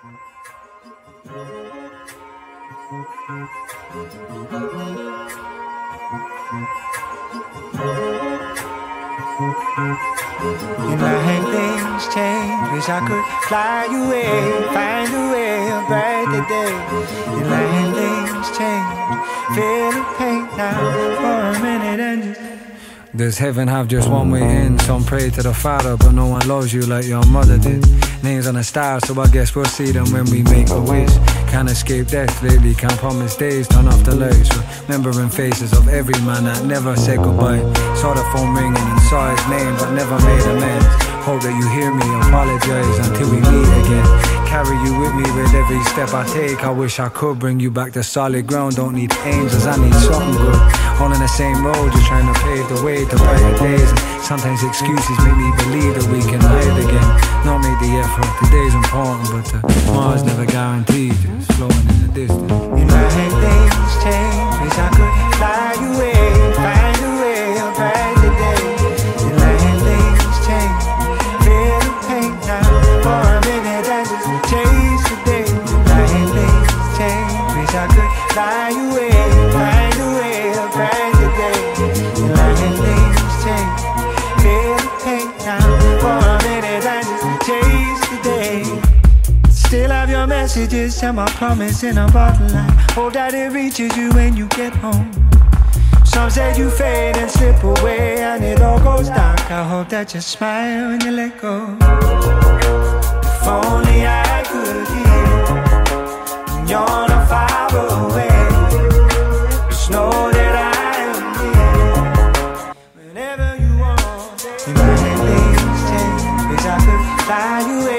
In life things change, wish I could fly away, find a way, a brighter day. In life things change, feel the pain now for a minute and just... Does heaven have just one way in? Some pray to the Father, but no one loves you like your mother did. Names on the stars, so I guess we'll see them when we make a wish. Can't escape death lately, can't promise days, turn off the lights. Remembering faces of every man that never said goodbye. Saw the phone ringing and saw his name, but never made amends. Hope that you hear me, apologize until we meet again. Carry you with me with every step I take. I wish I could bring you back to solid ground. Don't need angels, I need something good. All in the same road, just trying to pave the way to brighter days. And sometimes excuses make me believe that we can hide again. Not make the effort, today's important, but tomorrow's never guaranteed. Just flowing in the distance. In my head things change, wish I could fly away, find a way, a brighter day. In my head things change, feel the pain now for a minute and just chase the day. In my head things change, wish I could fly away, find a way, a brighter day. In my head things change, feel the pain now for a minute and just chase the day. Still have your messages and my promise in a bottle. I hope that it reaches you when you get home. Some said you fade and slip away and it all goes dark. I hope that you smile when you let go. If only I could hear you're not far away. Just know that I am here whenever you want. In my head things change, wish I could fly away.